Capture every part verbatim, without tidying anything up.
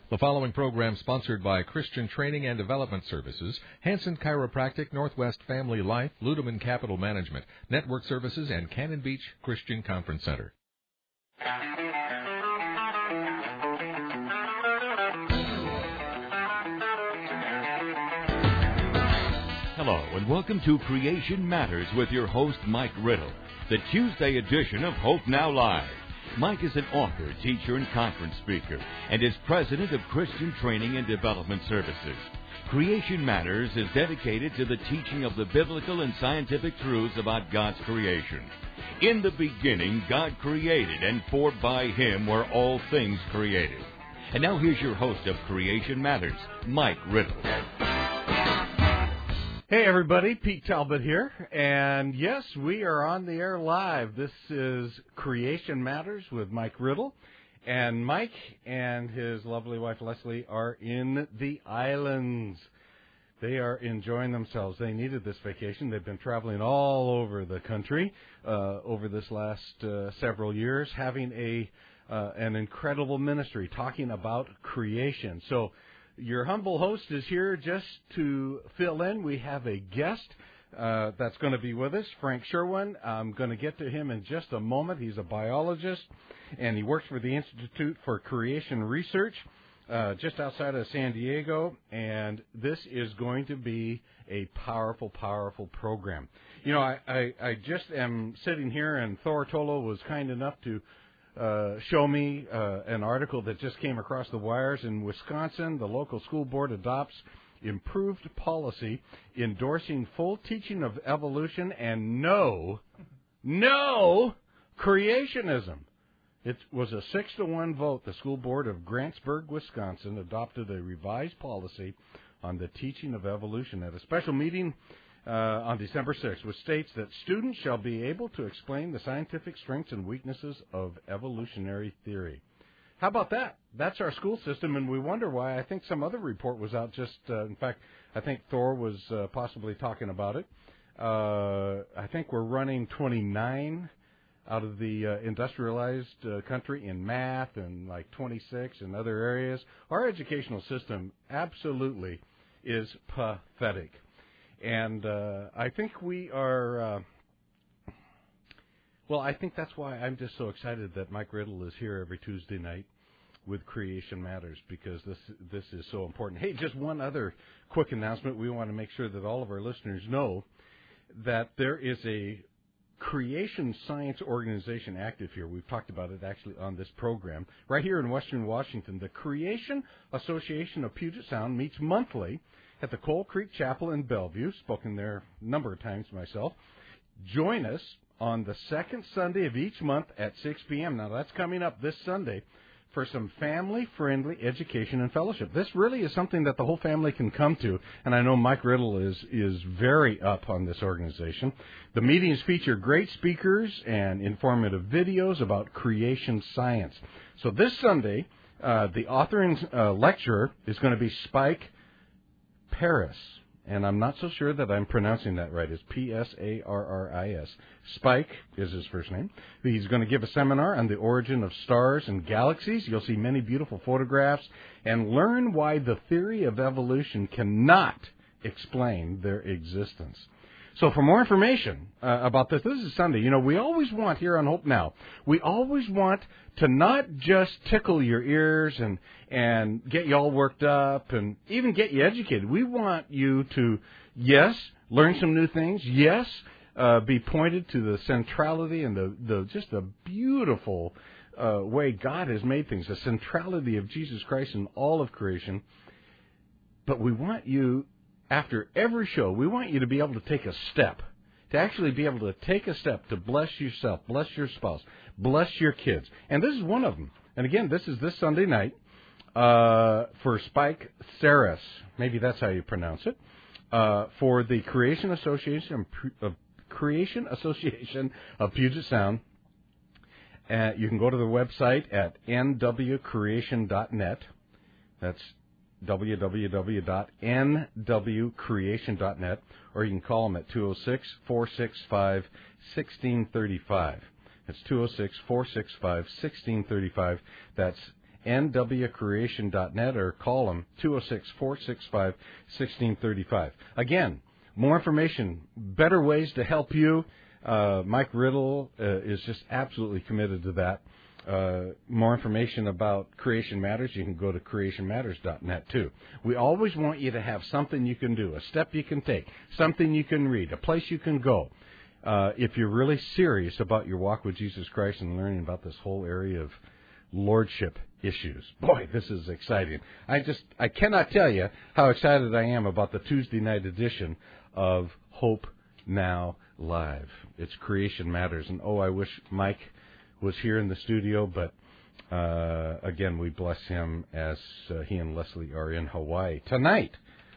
The following program sponsored by Christian Training and Development Services, Hanson Chiropractic, Northwest Family Life, Ludeman Capital Management, Network Services, and Cannon Beach Christian Conference Center. Hello, and welcome to Creation Matters with your host, Mike Riddle, the Tuesday edition of Hope Now Live. Mike is an author, teacher, and conference speaker, and is president of Christian Training and Development Services. Creation Matters is dedicated to the teaching of the biblical and scientific truths about God's creation. In the beginning, God created, and for by Him were all things created. And now here's your host of Creation Matters, Mike Riddle. Hey everybody, Pete Talbot here, and yes, we are on the air live. This is Creation Matters with Mike Riddle, and Mike and his lovely wife Leslie are in the islands. They are enjoying themselves. They needed this vacation. They've been traveling all over the country uh, over this last uh, several years, having a uh, an incredible ministry, talking about creation. So your humble host is here just to fill in. We have a guest uh, that's going to be with us, Frank Sherwin. I'm going to get to him in just a moment. He's a biologist, and he works for the Institute for Creation Research uh, just outside of San Diego, and this is going to be a powerful, powerful program. You know, I, I, I just am sitting here, and Thor Tolo was kind enough to Uh, show me uh, an article that just came across the wires. In Wisconsin, the local school board adopts improved policy endorsing full teaching of evolution and no, no creationism. It was a six to one vote. The school board of Grantsburg, Wisconsin, adopted a revised policy on the teaching of evolution at a special meeting Uh, on December sixth, which states that students shall be able to explain the scientific strengths and weaknesses of evolutionary theory. How about that? That's our school system, and we wonder why. I think some other report was out just, uh, in fact, I think Thor was uh, possibly talking about it. Uh, I think we're running twenty-nine out of the uh, industrialized uh, country in math and like twenty-six in other areas. Our educational system absolutely is pathetic. And uh, I think we are, uh, well, I think that's why I'm just so excited that Mike Riddle is here every Tuesday night with Creation Matters, because this this is so important. Hey, just one other quick announcement. We want to make sure that all of our listeners know that there is a creation science organization active here. We've talked about it actually on this program. Right here in Western Washington, the Creation Association of Puget Sound meets monthly at the Coal Creek Chapel in Bellevue. Spoken there a number of times myself. Join us on the second Sunday of each month at six p.m. Now, that's coming up this Sunday for some family-friendly education and fellowship. This really is something that the whole family can come to, and I know Mike Riddle is, is very up on this organization. The meetings feature great speakers and informative videos about creation science. So this Sunday, uh, the author and uh, lecturer is going to be Spike Parris, and I'm not so sure that I'm pronouncing that right. It's P S A R R I S. Spike is his first name. He's going to give a seminar on the origin of stars and galaxies. You'll see many beautiful photographs and learn why the theory of evolution cannot explain their existence. So for more information uh, about this, this is Sunday. You know, we always want here on Hope Now, we always want to not just tickle your ears and and get you all worked up and even get you educated. We want you to, yes, learn some new things. Yes, uh, be pointed to the centrality and the, the just the beautiful uh, way God has made things, the centrality of Jesus Christ in all of creation. But we want you, after every show, we want you to be able to take a step, to actually be able to take a step to bless yourself, bless your spouse, bless your kids. And this is one of them. And again, this is this Sunday night uh, for Spike Parris. Maybe that's how you pronounce it. Uh, for the Creation Association of Creation Association of Puget Sound. Uh, you can go to the website at n w creation dot net. That's w w w dot n w creation dot net, or you can call them at two oh six, four six five, one six three five. That's two oh six, four six five, one six three five. That's n w creation dot net, or call them two oh six, four six five, one six three five. Again, more information, better ways to help you. Uh, Mike Riddle uh, is just absolutely committed to that. Uh, more information about Creation Matters, you can go to creation matters dot net too. We always want you to have something you can do, a step you can take, something you can read, a place you can go. Uh, if you're really serious about your walk with Jesus Christ and learning about this whole area of lordship issues. Boy, this is exciting. I just, I cannot tell you how excited I am about the Tuesday night edition of Hope Now Live. It's Creation Matters. And oh, I wish Mike was here in the studio, but uh, again, we bless him as uh, he and Leslie are in Hawaii. Tonight,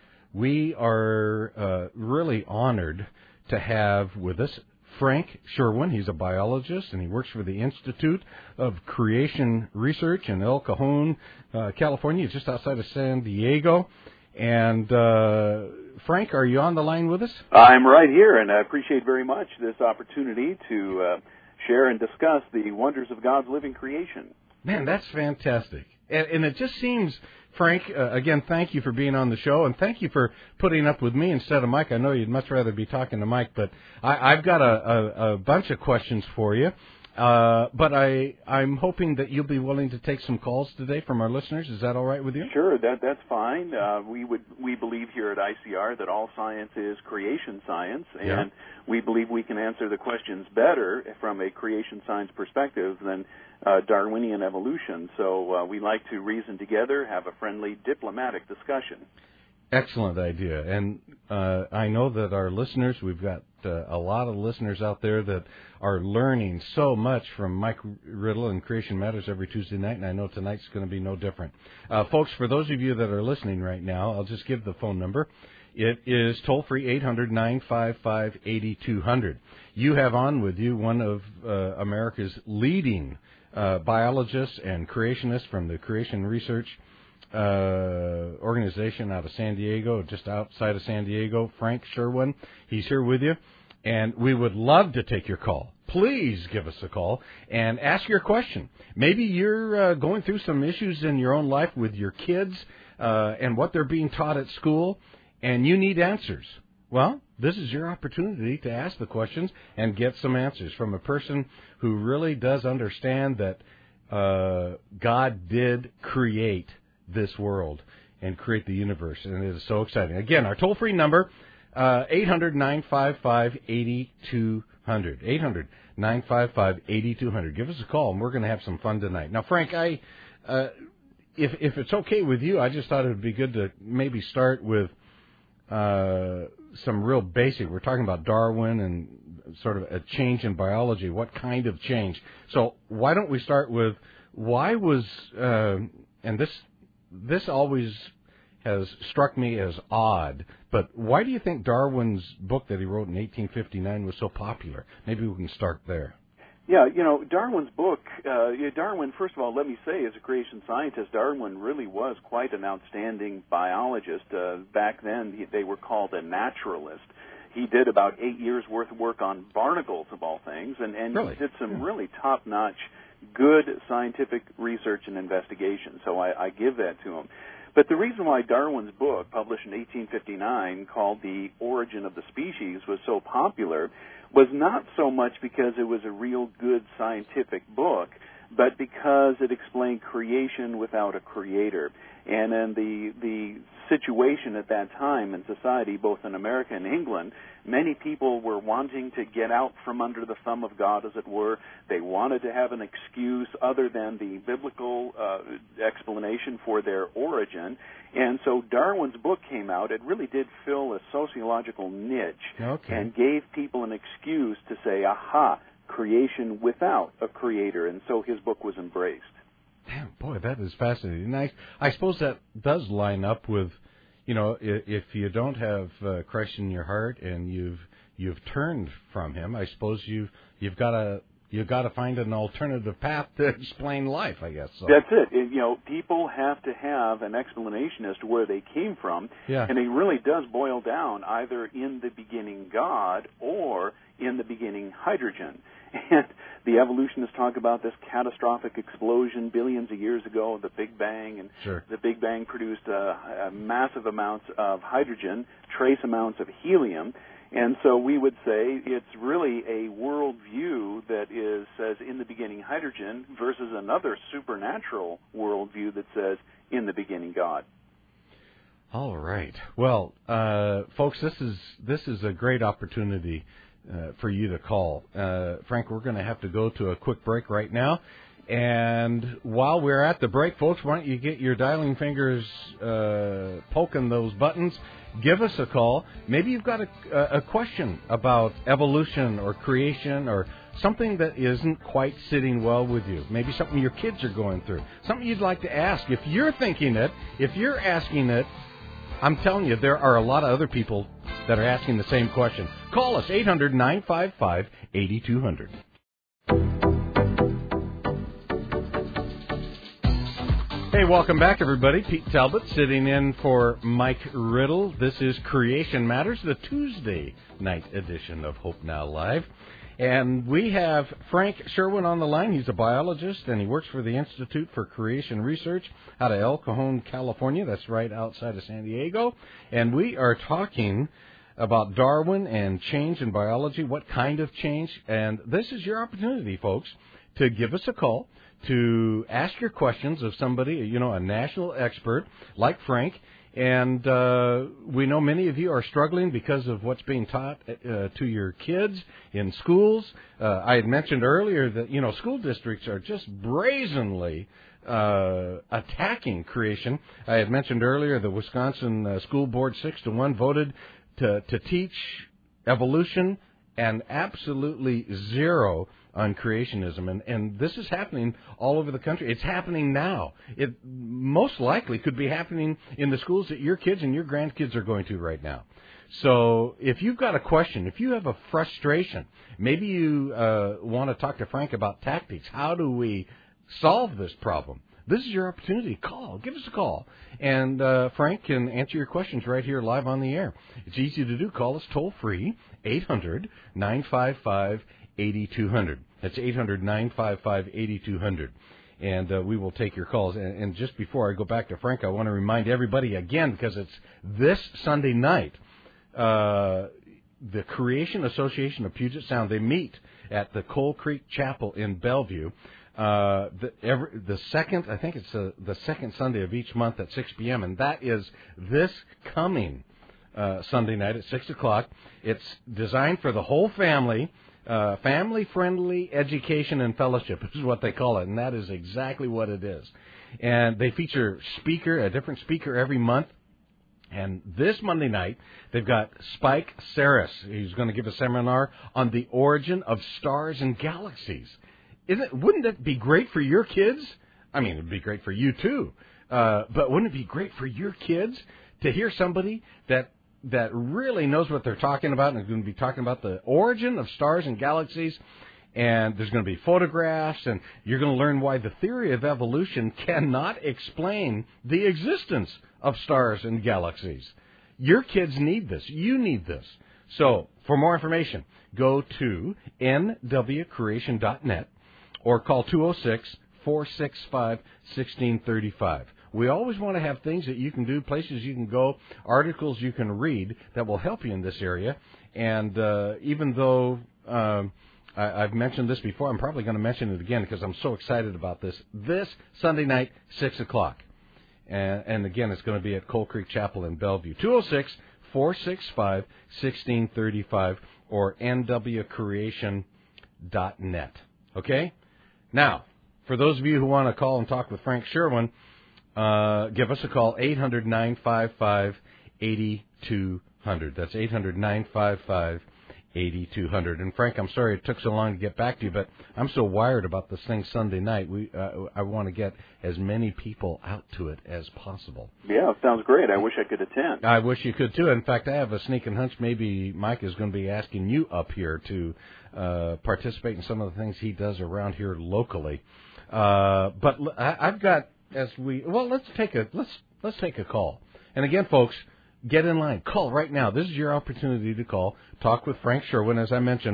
we are uh, really honored to have with us Frank Sherwin. He's a biologist, and he works for the Institute of Creation Research in El Cajon, uh, California, just outside of San Diego. And uh, Frank, are you on the line with us? I'm right here, and I appreciate very much this opportunity to uh, share and discuss the wonders of God's living creation. Man, that's fantastic. And, and it just seems, Frank, uh, again, thank you for being on the show, and thank you for putting up with me instead of Mike. I know you'd much rather be talking to Mike, but I, I've got a, a, a bunch of questions for you. Uh, but I, I'm hoping that you'll be willing to take some calls today from our listeners. Is that all right with you? Sure, that that's fine. Uh, we would we believe here at I C R that all science is creation science, and yeah. we believe we can answer the questions better from a creation science perspective than uh, Darwinian evolution. So uh, we like to reason together, have a friendly diplomatic discussion. Excellent idea. And uh, I know that our listeners, we've got uh, a lot of listeners out there that are learning so much from Mike Riddle and Creation Matters every Tuesday night, and I know tonight's going to be no different. Uh, folks, for those of you that are listening right now, I'll just give the phone number. It is toll-free eight hundred, nine five five, eight two zero zero. You have on with you one of uh, America's leading uh, biologists and creationists from the Creation Research Uh, organization out of San Diego, just outside of San Diego, Frank Sherwin. He's here with you, and we would love to take your call. Please give us a call and ask your question. Maybe you're uh, going through some issues in your own life with your kids uh, and what they're being taught at school, and you need answers. Well, this is your opportunity to ask the questions and get some answers from a person who really does understand that uh, God did create this world and create the universe, and it is so exciting. Again, our toll-free number, uh, eight hundred, nine five five, eight two zero zero, eight hundred, nine five five, eight two zero zero. Give us a call, and we're going to have some fun tonight. Now, Frank, I, uh, if if it's okay with you, I just thought it would be good to maybe start with uh, some real basic. We're talking about Darwin and sort of a change in biology. What kind of change? So why don't we start with why was, uh, and this This always has struck me as odd, but why do you think Darwin's book that he wrote in eighteen fifty-nine was so popular? Maybe we can start there. Yeah, you know, Darwin's book, uh, Darwin, first of all, let me say, as a creation scientist, Darwin really was quite an outstanding biologist. Uh, back then, he, they were called a naturalist. He did about eight years' worth of work on barnacles, of all things, and, and really? he did some yeah. really top-notch good scientific research and investigation, so I, I give that to him. But the reason why Darwin's book, published in eighteen fifty-nine, called The Origin of the Species, was so popular was not so much because it was a real good scientific book, but because it explained creation without a creator. And in the the situation at that time in society, both in America and England, many people were wanting to get out from under the thumb of God, as it were. They wanted to have an excuse other than the biblical uh, explanation for their origin. And so Darwin's book came out. It really did fill a sociological niche okay. and gave people an excuse to say, aha, creation without a creator. And so his book was embraced. Damn, boy, that is fascinating. And I, I suppose that does line up with, you know, if, if you don't have uh, Christ in your heart and you've you've turned from Him, I suppose you've you've got to you've got to find an alternative path to explain life, I guess. So. That's it. it. You know, people have to have an explanation as to where they came from, yeah. and it really does boil down either in the beginning God or in the beginning hydrogen. And the evolutionists talk about this catastrophic explosion billions of years ago, the Big Bang, and sure. the Big Bang produced uh, uh, massive amounts of hydrogen, trace amounts of helium, and so we would say it's really a worldview that is says in the beginning hydrogen versus another supernatural worldview that says in the beginning God. All right. Well, uh, folks, this is this is a great opportunity Uh, for you to call. Uh, Frank, we're going to have to go to a quick break right now. And while we're at the break, folks, why don't you get your dialing fingers uh, poking those buttons? Give us a call. Maybe you've got a, a question about evolution or creation or something that isn't quite sitting well with you. Maybe something your kids are going through. Something you'd like to ask. If you're thinking it, if you're asking it, I'm telling you, there are a lot of other people that are asking the same question. Call us, eight hundred, nine five five, eight two zero zero. Hey, welcome back, everybody. Pete Talbot sitting in for Mike Riddle. This is Creation Matters, the Tuesday night edition of Hope Now Live. And we have Frank Sherwin on the line. He's a biologist, and he works for the Institute for Creation Research out of El Cajon, California. That's right outside of San Diego. And we are talking about Darwin and change in biology, what kind of change. And this is your opportunity, folks, to give us a call, to ask your questions of somebody, you know, a national expert like Frank. And uh, we know many of you are struggling because of what's being taught uh, to your kids in schools. Uh, I had mentioned earlier that, you know, school districts are just brazenly uh, attacking creation. I had mentioned earlier the Wisconsin uh, School Board six to one voted to, to teach evolution and absolutely zero on creationism, and, and this is happening all over the country. It's happening now. It most likely could be happening in the schools that your kids and your grandkids are going to right now. So if you've got a question, if you have a frustration, maybe you uh, want to talk to Frank about tactics. How do we solve this problem? This is your opportunity. Call. Give us a call. And uh, Frank can answer your questions right here live on the air. It's easy to do. Call us toll-free, eight hundred, nine five five, eight two zero zero. That's eight hundred, nine five five, eight two zero zero. And uh, we will take your calls. And, and just before I go back to Frank, I want to remind everybody again, because it's this Sunday night, uh, the Creation Association of Puget Sound, they meet at the Coal Creek Chapel in Bellevue. Uh, the, every, the second, I think it's uh, the second Sunday of each month at six p.m., and that is this coming uh, Sunday night at six o'clock. It's designed for the whole family. Uh, family-friendly education and fellowship is what they call it, and that is exactly what it is. And they feature speaker, a different speaker every month. And this Monday night, they've got Spike Saris. He's going to give a seminar on the origin of stars and galaxies. Isn't it, wouldn't it be great for your kids? I mean, it would be great for you, too. Uh, but wouldn't it be great for your kids to hear somebody that that really knows what they're talking about and is going to be talking about the origin of stars and galaxies? And there's going to be photographs, and you're going to learn why the theory of evolution cannot explain the existence of stars and galaxies. Your kids need this. You need this. So, for more information, go to n w creation dot net or call two oh six, four six five, one six three five. We always want to have things that you can do, places you can go, articles you can read that will help you in this area. And uh, even though um, I, I've mentioned this before, I'm probably going to mention it again because I'm so excited about this. This Sunday night, six o'clock. And, and again, it's going to be at Coal Creek Chapel in Bellevue. two oh six, four six five, one six three five or n w creation dot net. Okay? Now, for those of you who want to call and talk with Frank Sherwin, Uh, give us a call, eight hundred, nine five five, eight two zero zero. That's eight hundred, nine five five, eight two zero zero. And, Frank, I'm sorry it took so long to get back to you, but I'm so wired about this thing Sunday night. We uh, I want to get as many people out to it as possible. Yeah, it sounds great. I wish I could attend. I wish you could, too. In fact, I have a sneaking hunch maybe Mike is going to be asking you up here to uh, participate in some of the things he does around here locally. Uh, but I, I've got... As we well, let's take a let's let's take a call. And again, folks, get in line. Call right now. This is your opportunity to call. Talk with Frank Sherwin, as I mentioned.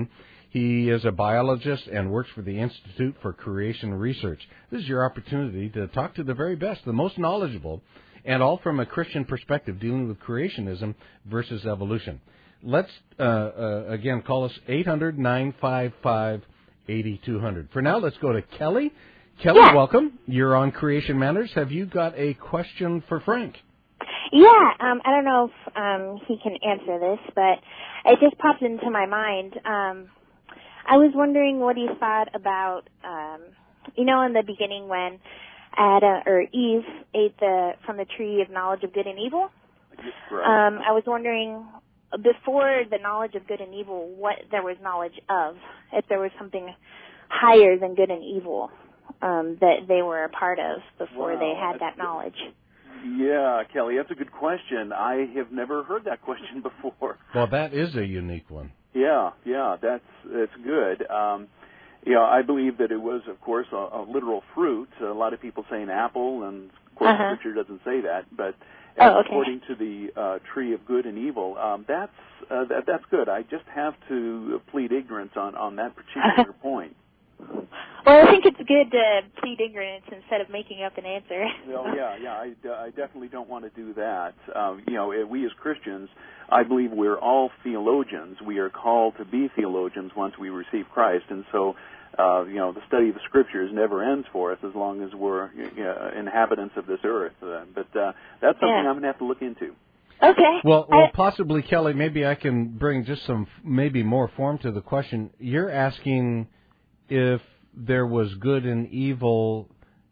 He is a biologist and works for the Institute for Creation Research. This is your opportunity to talk to the very best, the most knowledgeable, and all from a Christian perspective, dealing with creationism versus evolution. Let's, uh, uh, again, call us eight hundred, nine five five, eight two zero zero. For now, let's go to Kelly. Kelly, yeah. welcome. You're on Creation Matters. Have you got a question for Frank? Yeah, um, I don't know if um, he can answer this, but it just popped into my mind. Um, I was wondering what he thought about, um, you know, in the beginning when Adam or Eve ate the from the tree of knowledge of good and evil. Right. Um, I was wondering, before the knowledge of good and evil, what there was knowledge of, if there was something higher than good and evil um, that they were a part of before wow, they had that knowledge. Yeah, Kelly, that's a good question. I have never heard that question before. Well, that is a unique one. Yeah, yeah, that's that's good. Um, you know, I believe that it was, of course, a, a literal fruit. A lot of people say an apple, and of course, uh-huh. Scripture doesn't say that. But oh, okay. according to the uh, tree of good and evil, um, that's uh, that, that's good. I just have to plead ignorance on on that particular point. Well, I think it's good to plead ignorance instead of making up an answer. Well, yeah, yeah, I, I definitely don't want to do that. Um, you know, we as Christians, I believe we're all theologians. We are called to be theologians once we receive Christ, and so, uh, you know, the study of the Scriptures never ends for us as long as we're you know, inhabitants of this earth. Uh, but uh, that's something yeah. I'm going to have to look into. Okay. Well, well, I, possibly, Kelly, maybe I can bring just some, maybe more form to the question. You're asking if there was good and evil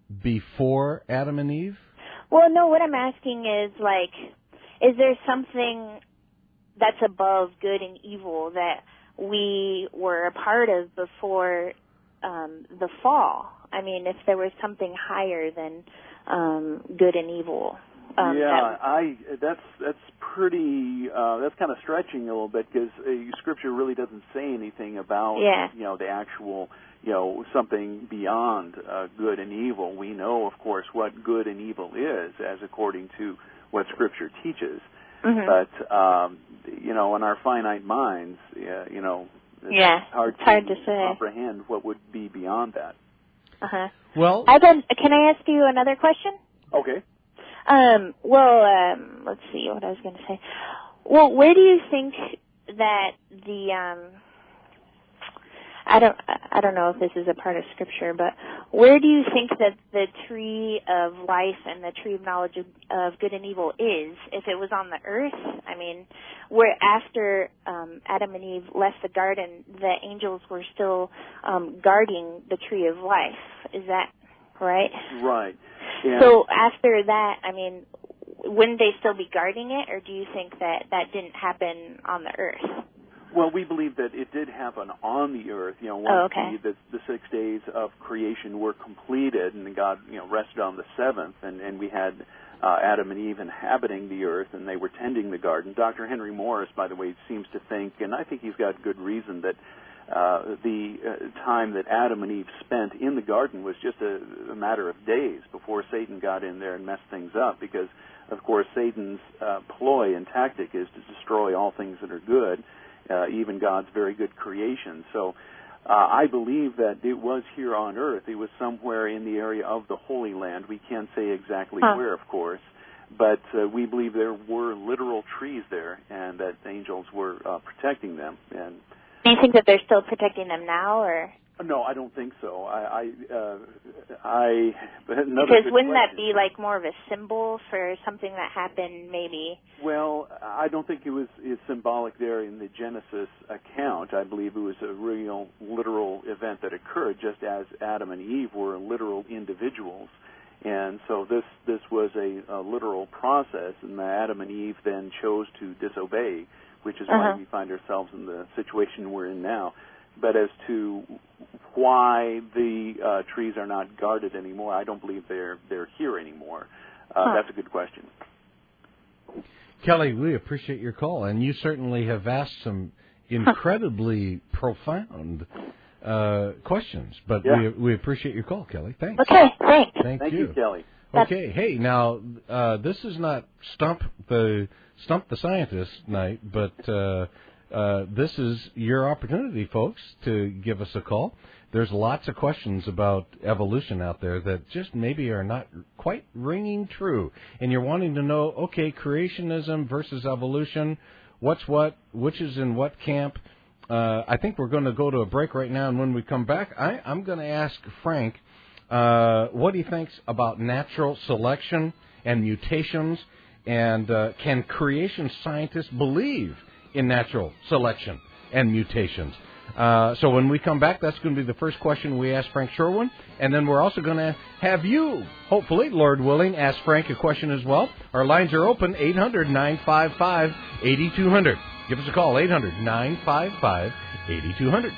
before Adam and Eve? Well, no, what I'm asking is, like, is there something that's above good and evil that we were a part of before um, the fall? I mean, if there was something higher than um, good and evil. Um, yeah, that, I that's that's pretty uh, that's kind of stretching a little bit because uh, Scripture really doesn't say anything about yeah. you know the actual you know something beyond uh, good and evil. We know, of course, what good and evil is, as according to what Scripture teaches. Mm-hmm. But um, you know, in our finite minds, uh, you know, it's yeah, hard, it's hard to, to say. comprehend what would be beyond that. Uh huh. Well, I then can I ask you another question? Okay. Um, well, um, let's see what I was going to say. Well, where do you think that the, um, I don't, I don't know if this is a part of Scripture, but where do you think that the tree of life and the tree of knowledge of, of good and evil is? If it was on the earth, I mean, where after um, Adam and Eve left the garden, the angels were still um, guarding the tree of life. Is that right? Right. Yeah. So after that, I mean, wouldn't they still be guarding it, or do you think that that didn't happen on the earth? Well, we believe that it did happen on the earth. You know, once oh, okay. the, the, the six days of creation were completed, and God, you know, rested on the seventh, and, and we had uh, Adam and Eve inhabiting the earth, and they were tending the garden. Doctor Henry Morris, by the way, seems to think, and I think he's got good reason, that Uh, the uh, time that Adam and Eve spent in the garden was just a, a matter of days before Satan got in there and messed things up, because, of course, Satan's uh, ploy and tactic is to destroy all things that are good, uh, even God's very good creation. So uh, I believe that it was here on earth. It was somewhere in the area of the Holy Land. We can't say exactly huh. where, of course, but uh, we believe there were literal trees there, and that angels were uh, protecting them. And do you think that they're still protecting them now, or? No, I don't think so. I, I, uh, I another because good wouldn't question. that be like more of a symbol for something that happened, maybe? Well, I don't think it was it's symbolic there in the Genesis account. I believe it was a real, literal event that occurred, just as Adam and Eve were literal individuals. And so this this was a, a literal process, and Adam and Eve then chose to disobey, which is uh-huh. why we find ourselves in the situation we're in now. But as to why the uh, trees are not guarded anymore, I don't believe they're they're here anymore. Uh, huh. That's a good question. Kelly, we appreciate your call, and you certainly have asked some incredibly profound uh, questions. But yeah. we we appreciate your call, Kelly. Thanks. Okay, thanks. Thank, Thank you. you, Kelly. Okay, hey, now uh, this is not stump the stump the scientist night, but uh, uh, this is your opportunity, folks, to give us a call. There's lots of questions about evolution out there that just maybe are not quite ringing true. And you're wanting to know, okay, creationism versus evolution, what's what, which is in what camp? Uh, I think we're going to go to a break right now, and when we come back, I, I'm going to ask Frank uh, what he thinks about natural selection and mutations, and uh, can creation scientists believe in natural selection and mutations? Uh, so when we come back, that's going to be the first question we ask Frank Sherwin, and then we're also going to have you, hopefully, Lord willing, ask Frank a question as well. Our lines are open, eight hundred, nine five five, eight two zero zero. Give us a call, eight hundred, nine five five, eight two zero zero.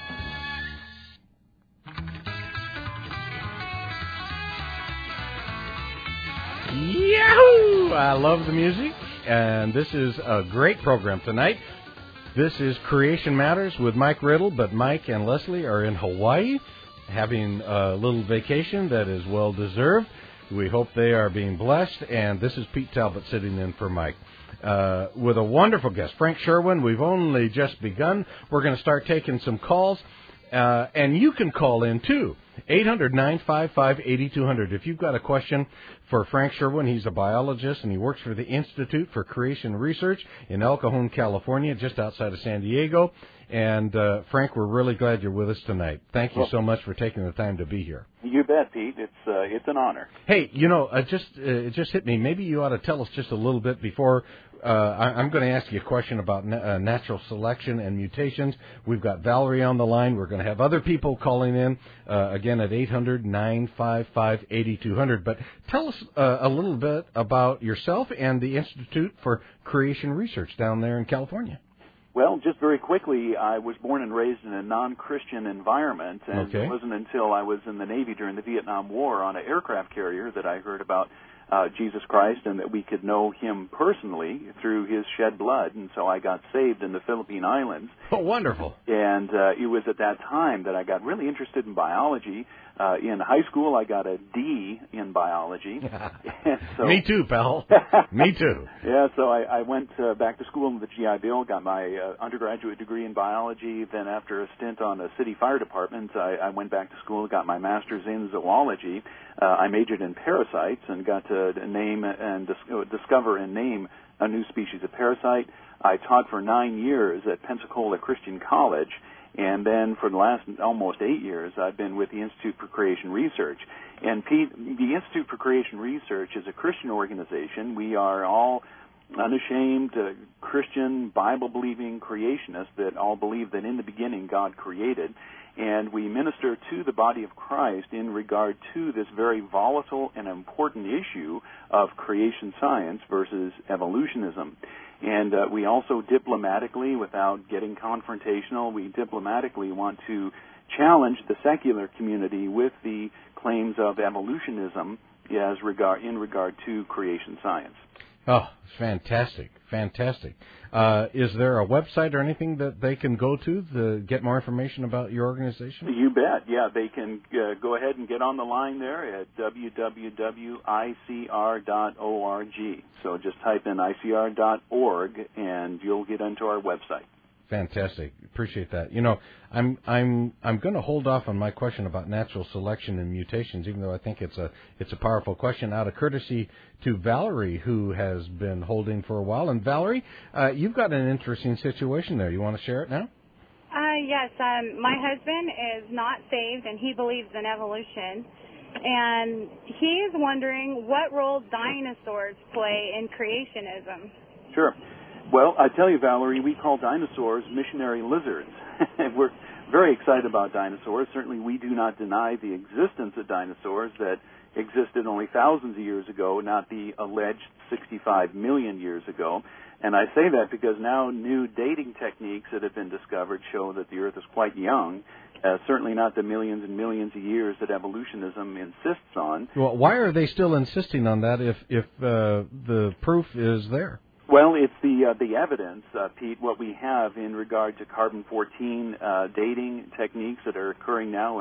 Yahoo! I love the music, and this is a great program tonight. This is Creation Matters with Mike Riddle, but Mike and Leslie are in Hawaii having a little vacation that is well-deserved. We hope they are being blessed, and this is Pete Talbot sitting in for Mike. Uh, with a wonderful guest, Frank Sherwin. We've only just begun. We're going to start taking some calls, uh, and you can call in, too. eight hundred, nine five five, eight two zero zero. If you've got a question for Frank Sherwin, he's a biologist, and he works for the Institute for Creation Research in El Cajon, California, just outside of San Diego. And, uh, Frank, we're really glad you're with us tonight. Thank you well, so much for taking the time to be here. You bet, Pete. It's uh, it's an honor. Hey, you know, uh, just uh, it just hit me. Maybe you ought to tell us just a little bit before uh, I, I'm going to ask you a question about na- uh, natural selection and mutations. We've got Valerie on the line. We're going to have other people calling in, uh, again, at eight hundred, nine five five, eight two zero zero. But tell us uh, a little bit about yourself and the Institute for Creation Research down there in California. Well, just very quickly, I was born and raised in a non-Christian environment, and okay. It wasn't until I was in the Navy during the Vietnam War on an aircraft carrier that I heard about uh, Jesus Christ and that we could know him personally through his shed blood, and so I got saved in the Philippine Islands. Oh, wonderful. And uh, it was at that time that I got really interested in biology. Uh, in high school, I got a D in biology. so, Me too, pal. Me too. Yeah, so I, I went uh, back to school in the G I Bill, got my uh, undergraduate degree in biology. Then after a stint on the city fire department, I, I went back to school, got my master's in zoology. Uh, I majored in parasites and got to name and dis- discover and name a new species of parasite. I taught for nine years at Pensacola Christian College. And then for the last almost eight years, I've been with the Institute for Creation Research. And Pete, the Institute for Creation Research is a Christian organization. We are all unashamed uh, Christian, Bible-believing creationists that all believe that in the beginning God created. And we minister to the body of Christ in regard to this very volatile and important issue of creation science versus evolutionism. And uh, we also diplomatically, without getting confrontational, we diplomatically want to challenge the secular community with the claims of evolutionism as regard, in regard to creation science. Oh, fantastic, fantastic. Uh, is there a website or anything that they can go to to get more information about your organization? You bet. Yeah, they can uh, go ahead and get on the line there at w w w dot i c r dot org. So just type in i c r dot org and you'll get into our website. Fantastic. Appreciate that. You know, I'm I'm I'm going to hold off on my question about natural selection and mutations, even though I think it's a it's a powerful question, out of courtesy to Valerie, who has been holding for a while. And Valerie, uh, you've got an interesting situation there. You want to share it now? Uh, yes. Um, my husband is not saved, and he believes in evolution. And he is wondering what role dinosaurs play in creationism. Sure. Well, I tell you, Valerie, we call dinosaurs missionary lizards. We're very excited about dinosaurs. Certainly we do not deny the existence of dinosaurs that existed only thousands of years ago, not the alleged sixty-five million years ago. And I say that because now new dating techniques that have been discovered show that the Earth is quite young, uh, certainly not the millions and millions of years that evolutionism insists on. Well, why are they still insisting on that if, if uh, the proof is there? Well, it's the uh, the evidence, uh, Pete, what we have in regard to carbon fourteen uh, dating techniques that are occurring now in,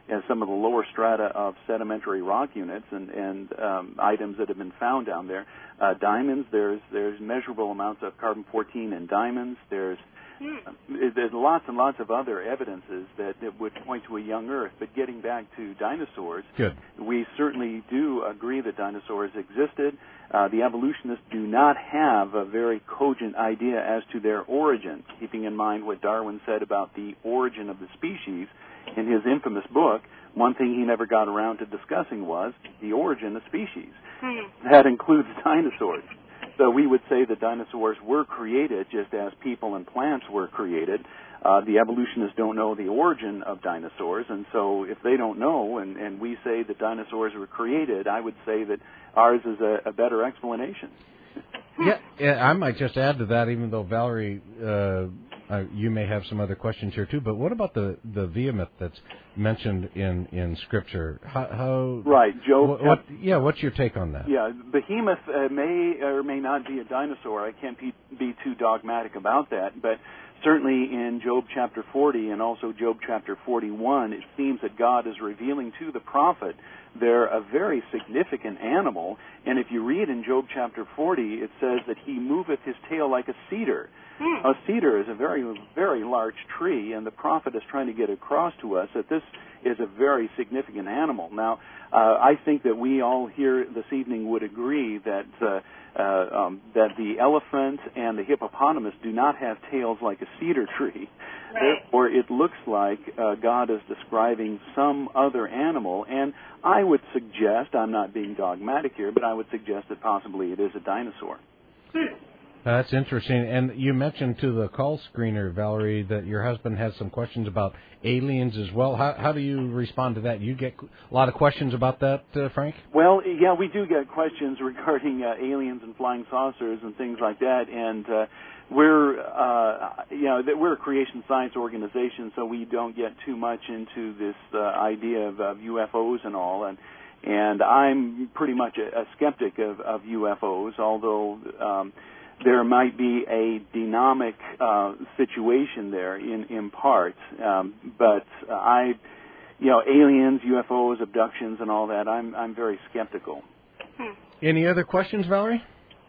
and some of the lower strata of sedimentary rock units and, and um, items that have been found down there. Uh, diamonds, there's there's measurable amounts of carbon fourteen in diamonds. There's uh, there's lots and lots of other evidences that, that would point to a young Earth. But getting back to dinosaurs, Good. we certainly do agree that dinosaurs existed. Uh, the evolutionists do not have a very cogent idea as to their origin, keeping in mind what Darwin said about the origin of the species in his infamous book. One thing he never got around to discussing was the origin of species. Hmm. That includes dinosaurs. So we would say that dinosaurs were created just as people and plants were created. Uh, the evolutionists don't know the origin of dinosaurs, and so if they don't know, and, and we say that dinosaurs were created, I would say that ours is a, a better explanation. Yeah, yeah, I might just add to that, even though Valerie, uh, uh, you may have some other questions here too. But what about the the behemoth that's mentioned in, in Scripture? How, how right, Job? What, what, yeah, what's your take on that? Yeah, behemoth uh, may or may not be a dinosaur. I can't be, be too dogmatic about that, but certainly in Job chapter forty and also Job chapter forty-one, it seems that God is revealing to the prophet they're a very significant animal. And if you read in Job chapter forty, it says that he moveth his tail like a cedar. Mm. A cedar is a very, very large tree, and the prophet is trying to get across to us that this is a very significant animal. Now, uh, I think that we all here this evening would agree that uh, uh, um, that the elephant and the hippopotamus do not have tails like a cedar tree. Right. Therefore, it looks like uh, God is describing some other animal, and I would suggest, I'm not being dogmatic here, but I would suggest that possibly it is a dinosaur. Hmm. That's interesting. And you mentioned to the call screener, Valerie, that your husband has some questions about aliens as well. How, how do you respond to that? You get a lot of questions about that, uh, Frank? Well, yeah, we do get questions regarding uh, aliens and flying saucers and things like that. And uh, we're, uh, you know, we're a creation science organization, so we don't get too much into this uh, idea of, of U F Os and all. And and I'm pretty much a, a skeptic of, of U F Os, although Um, there might be a dynamic uh, situation there in, in part, um, but uh, I, you know, aliens, U F Os, abductions, and all that, I'm I'm very skeptical. Hmm. Any other questions, Valerie?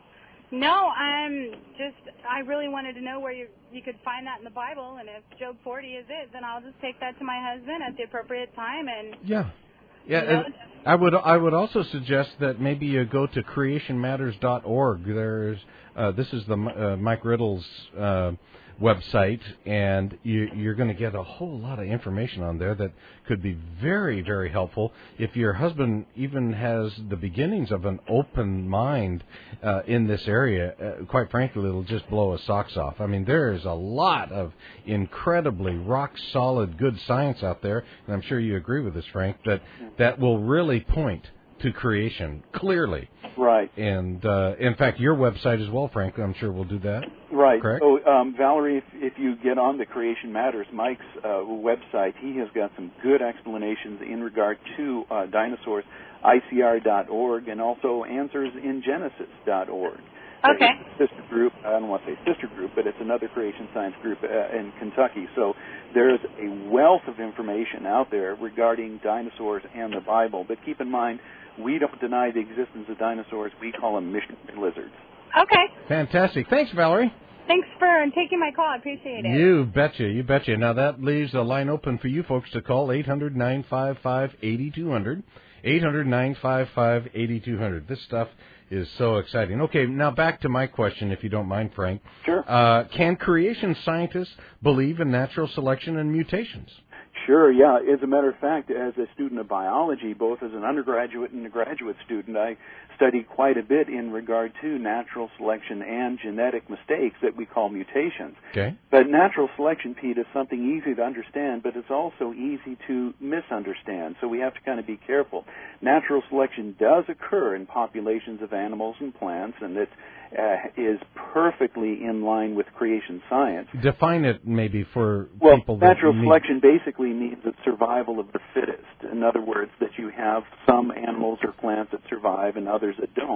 No, I'm just, I really wanted to know where you you could find that in the Bible, and if Job forty is it, then I'll just take that to my husband at the appropriate time, and yeah. Yeah, you know, and I would I would also suggest that maybe you go to creation matters dot org. There's uh, this is the uh, Mike Riddle's uh, website, and you, you're going to get a whole lot of information on there that could be very, very helpful. If your husband even has the beginnings of an open mind uh, in this area, uh, quite frankly, it'll just blow his socks off. I mean, there is a lot of incredibly rock-solid good science out there, and I'm sure you agree with this, Frank, that, that will really point to creation clearly. Right. And, uh, in fact, your website as well, Frank, I'm sure will do that. Right. Correct? So, um, Valerie, if, if you get on the Creation Matters, Mike's uh, website, he has got some good explanations in regard to uh, dinosaurs, I C R dot org, and also answers in genesis dot org. Okay. Sister group, I don't want to say sister group, but it's another creation science group uh, in Kentucky. So there's a wealth of information out there regarding dinosaurs and the Bible. But keep in mind, we don't deny the existence of dinosaurs. We call them missionary lizards. Okay. Fantastic. Thanks, Valerie. Thanks for taking my call. I appreciate it. You betcha. You betcha. Now, that leaves a line open for you folks to call eight hundred, nine five five, eight two zero zero. eight hundred, nine five five, eight two zero zero. This stuff is so exciting. Okay, now back to my question, if you don't mind, Frank. Sure. Uh, can creation scientists believe in natural selection and mutations? Sure, yeah. As a matter of fact, as a student of biology, both as an undergraduate and a graduate student, I studied quite a bit in regard to natural selection and genetic mistakes that we call mutations. Okay. But natural selection, Pete, is something easy to understand, but it's also easy to misunderstand, so we have to kind of be careful. Natural selection does occur in populations of animals and plants, and it uh, is perfectly in line with creation science. Define it maybe for well, people that natural need... selection basically means the survival of the fittest. In other words, that you have some animals or plants that survive and others that don't.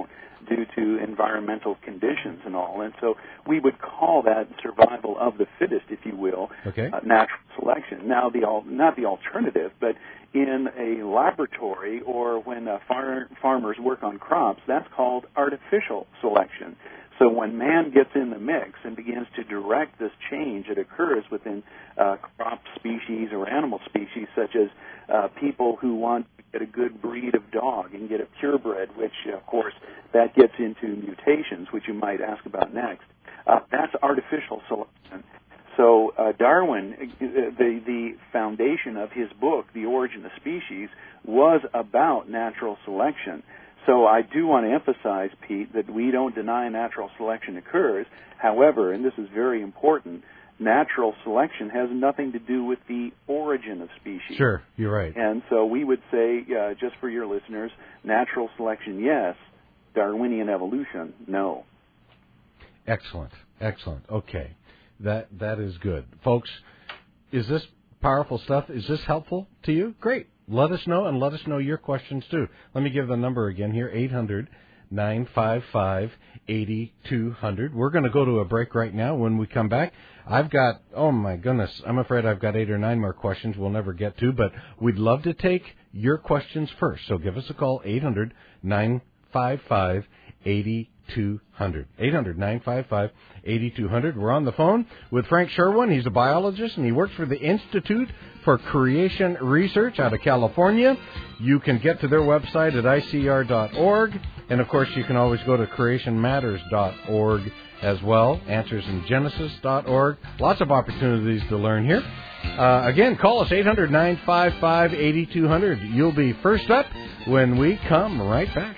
due to environmental conditions and all. And so we would call that survival of the fittest, if you will, okay. uh, natural selection. Now, the al- not the alternative, but in a laboratory or when uh, far- farmers work on crops, that's called artificial selection. So when man gets in the mix and begins to direct this change that occurs within uh, crop species or animal species, such as uh, people who want to get a good breed of dog and get a purebred, which, of course, that gets into mutations, which you might ask about next, uh, that's artificial selection. So uh, Darwin, the, the foundation of his book, The Origin of Species, was about natural selection. So I do want to emphasize, Pete, that we don't deny natural selection occurs. However, and this is very important, natural selection has nothing to do with the origin of species. Sure, you're right. And so we would say, uh, just for your listeners, natural selection, yes. Darwinian evolution, no. Excellent, excellent. Okay, that that is good. Folks, is this powerful stuff? Is this helpful to you? Great. Let us know, and let us know your questions, too. Let me give the number again here, eight hundred, nine five five, eight two hundred. We're going to go to a break right now. When we come back, I've got, oh, my goodness, I'm afraid I've got eight or nine more questions we'll never get to, but we'd love to take your questions first. So give us a call, eight hundred, nine five five, eight two hundred. eight hundred, nine five five, eight two hundred. We're on the phone with Frank Sherwin. He's a biologist, and he works for the Institute for Creation Research out of California. You can get to their website at I C R dot org, and, of course, you can always go to creation matters dot org as well, answers in genesis dot org. Lots of opportunities to learn here. Uh, again, call us, eight hundred, nine five five, eight two hundred. You'll be first up when we come right back.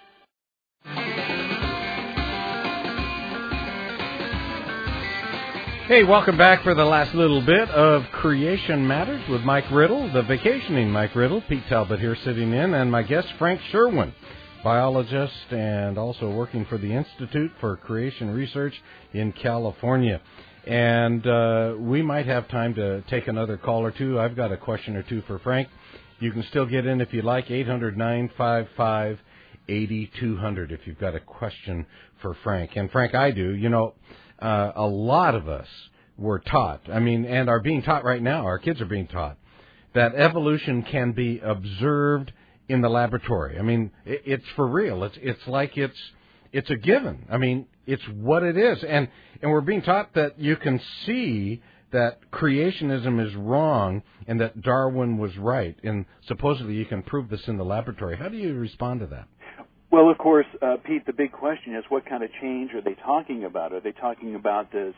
Hey, welcome back for the last little bit of Creation Matters with Mike Riddle, the vacationing Mike Riddle. Pete Talbot here sitting in, and my guest, Frank Sherwin, biologist and also working for the Institute for Creation Research in California. And uh, we might have time to take another call or two. I've got a question or two for Frank. You can still get in if you like, eight hundred, nine five five, eight two hundred if you've got a question for Frank. And, Frank, I do. You know, Uh, a lot of us were taught, I mean, and are being taught right now, our kids are being taught, that evolution can be observed in the laboratory. I mean, it, it's for real. It's it's like it's it's a given. I mean, it's what it is. And, and we're being taught that you can see that creationism is wrong and that Darwin was right. And supposedly you can prove this in the laboratory. How do you respond to that? Well, of course, uh, Pete, the big question is what kind of change are they talking about? Are they talking about this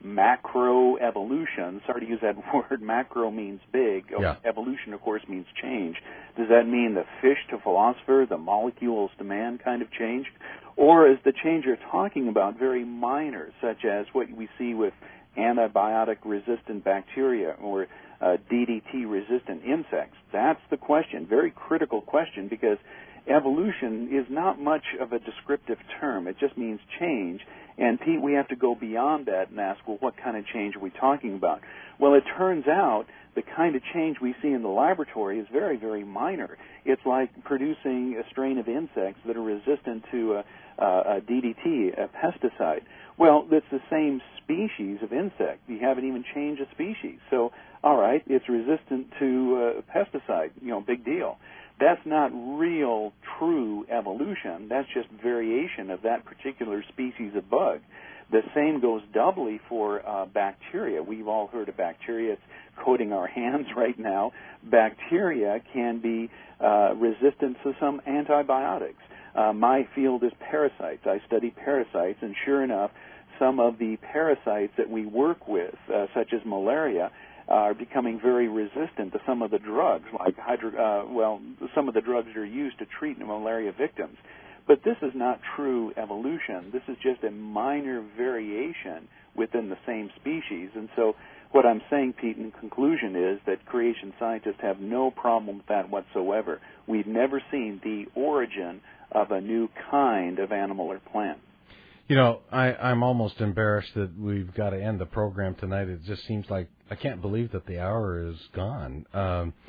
macroevolution? Sorry to use that word. Macro means big. Yeah. Evolution, of course, means change. Does that mean the fish to philosopher, the molecules to man kind of change? Or is the change you're talking about very minor, such as what we see with antibiotic-resistant bacteria or uh, D D T-resistant insects? That's the question, very critical question, because evolution is not much of a descriptive term. It just means change. And, Pete, we have to go beyond that and ask, well, what kind of change are we talking about? Well, it turns out the kind of change we see in the laboratory is very, very minor. It's like producing a strain of insects that are resistant to a, a, a D D T, a pesticide. Well, it's the same species of insect. You haven't even changed a species. So, all right, it's resistant to a pesticide. You know, big deal. That's not real, true evolution. That's just variation of that particular species of bug. The same goes doubly for uh, bacteria. We've all heard of bacteria. It's coating our hands right now. Bacteria can be uh, resistant to some antibiotics. Uh, my field is parasites. I study parasites, and sure enough, some of the parasites that we work with, uh, such as malaria, are becoming very resistant to some of the drugs, like hydro, uh, well, some of the drugs that are used to treat malaria victims. But this is not true evolution. This is just a minor variation within the same species. And so what I'm saying, Pete, in conclusion is that creation scientists have no problem with that whatsoever. We've never seen the origin of a new kind of animal or plant. You know, I, I'm almost embarrassed that we've got to end the program tonight. It just seems like I can't believe that the hour is gone. Um,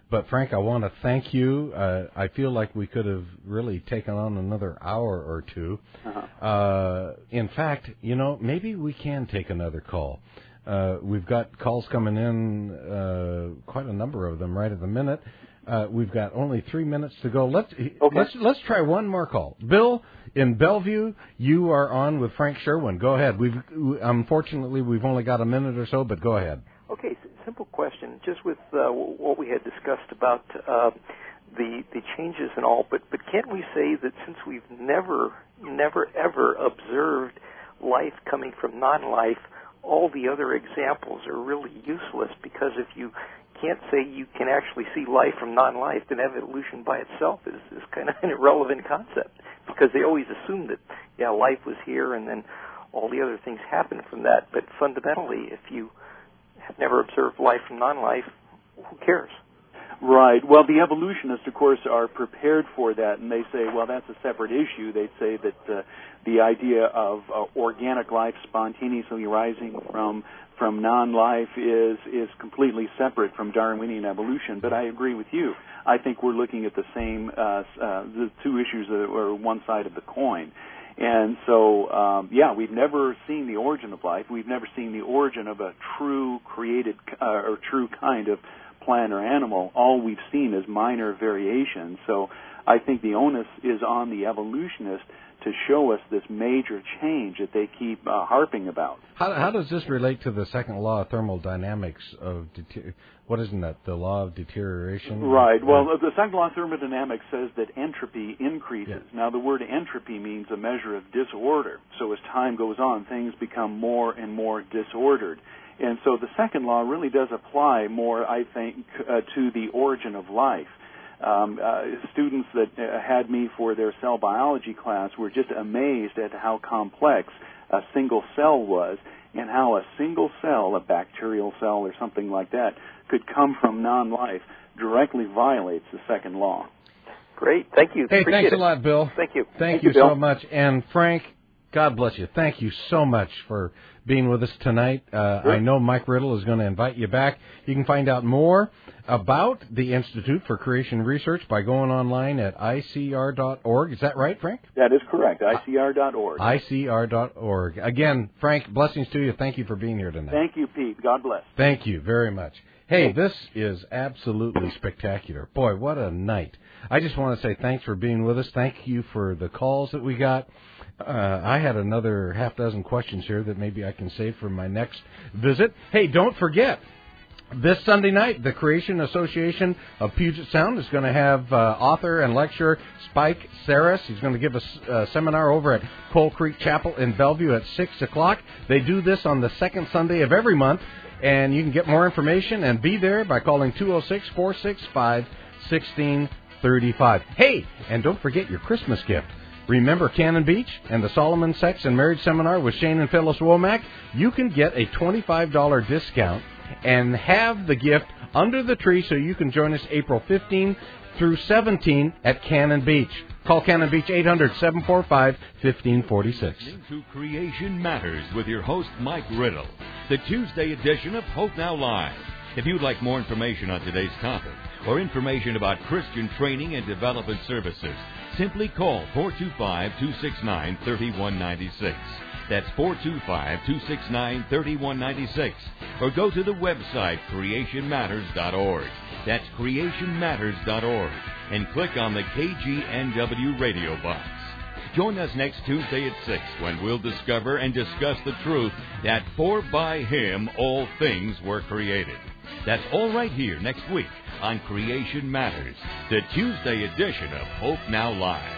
But, Frank, I want to thank you. Uh, I feel like we could have really taken on another hour or two. Uh-huh. Uh, in fact, you know, maybe we can take another call. Uh, we've got calls coming in, uh, quite a number of them right at the minute. Uh, we've got only three minutes to go. Let's okay. let's let's try one more call. Bill in Bellevue, you are on with Frank Sherwin. Go ahead. We've unfortunately we've only got a minute or so, but go ahead. Okay, simple question. Just with uh, what we had discussed about uh, the the changes and all, but but can't we say that since we've never never ever observed life coming from non-life, all the other examples are really useless, because if you can't say you can actually see life from non-life, then evolution by itself is, is kind of an irrelevant concept, because they always assume that, yeah, life was here and then all the other things happen from that. But fundamentally, if you have never observed life from non-life, who cares? Right. Well, the evolutionists, of course, are prepared for that, and they say, well, that's a separate issue. They say that uh, the idea of uh, organic life spontaneously rising from from non-life is is completely separate from Darwinian evolution. But I agree with you. I think we're looking at the same uh, uh, the two issues that are one side of the coin. And so, um, yeah, we've never seen the origin of life. We've never seen the origin of a true created uh, or true kind of plant or animal. All we've seen is minor variations. So I think the onus is on the evolutionist to show us this major change that they keep uh, harping about. How, how does this relate to the second law of thermodynamics of deter- what isn't that, the law of deterioration? Right. Well, the second law of thermodynamics says that entropy increases. Yeah. Now, the word entropy means a measure of disorder. So as time goes on, things become more and more disordered. And so the second law really does apply more, I think, uh, to the origin of life. Um, uh, students that uh, had me for their cell biology class were just amazed at how complex a single cell was, and how a single cell, a bacterial cell or something like that, could come from non-life, directly violates the second law. Great. Thank you. Hey, Appreciate thanks it. a lot, Bill. Thank you. Thank, Thank you, you, Bill. so much. And Frank, God bless you. Thank you so much for being with us tonight. Uh, sure. I know Mike Riddle is going to invite you back. You can find out more about the Institute for Creation Research by going online at I C R dot org. Is that right, Frank? That is correct, I C R dot org. I C R dot org. Again, Frank, blessings to you. Thank you for being here tonight. Thank you, Pete. God bless. Thank you very much. Hey, this is absolutely spectacular. Boy, what a night. I just want to say thanks for being with us. Thank you for the calls that we got. Uh, I had another half dozen questions here that maybe I can save for my next visit. Hey, don't forget, this Sunday night, the Creation Association of Puget Sound is going to have uh, author and lecturer Spike Saris. He's going to give a uh, seminar over at Coal Creek Chapel in Bellevue at six o'clock. They do this on the second Sunday of every month, and you can get more information and be there by calling two oh six, four six five, one six three five. Hey, and don't forget your Christmas gift. Remember Cannon Beach and the Solomon Sex and Marriage Seminar with Shane and Phyllis Womack? You can get a twenty-five dollars discount and have the gift under the tree so you can join us April fifteenth through seventeenth at Cannon Beach. Call Cannon Beach eight hundred, seven four five, one five four six. To Creation Matters with your host, Mike Riddle, the Tuesday edition of Hope Now Live. If you'd like more information on today's topic or information about Christian training and development services, simply call four two five, two six nine, three one nine six. That's four two five, two six nine, three one nine six. Or go to the website creation matters dot org. That's creation matters dot org. And click on the K G N W radio box. Join us next Tuesday at six when we'll discover and discuss the truth that for by Him all things were created. That's all right here next week on Creation Matters, the Tuesday edition of Hope Now Live.